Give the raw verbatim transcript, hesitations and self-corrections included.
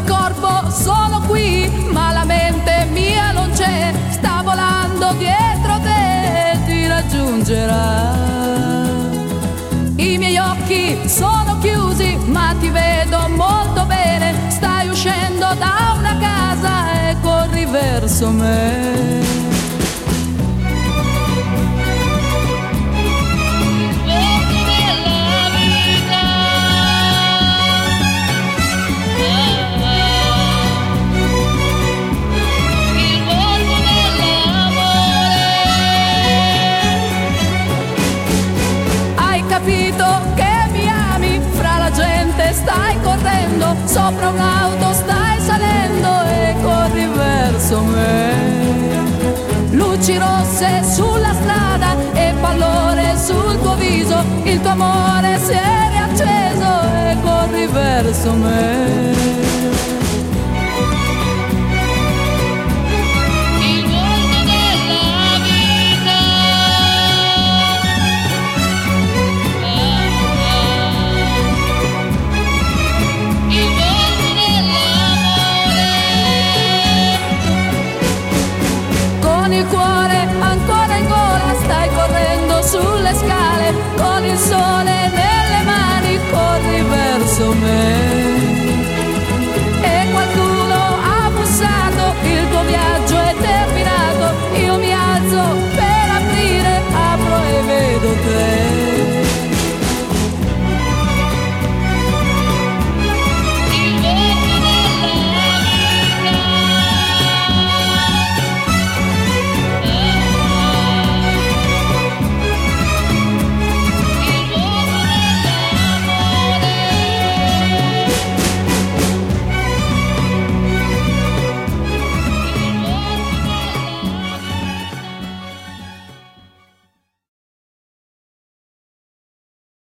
il corpo sono qui, ma la mente mia non c'è, sta volando dietro te, ti raggiungerà. I miei occhi sono chiusi, ma ti vedo molto bene, stai uscendo da una casa e corri verso me. Capito che mi ami, fra la gente stai correndo, sopra un'auto stai salendo e corri verso me. Luci rosse sulla strada e pallore sul tuo viso, il tuo amore si è riacceso e corri verso me.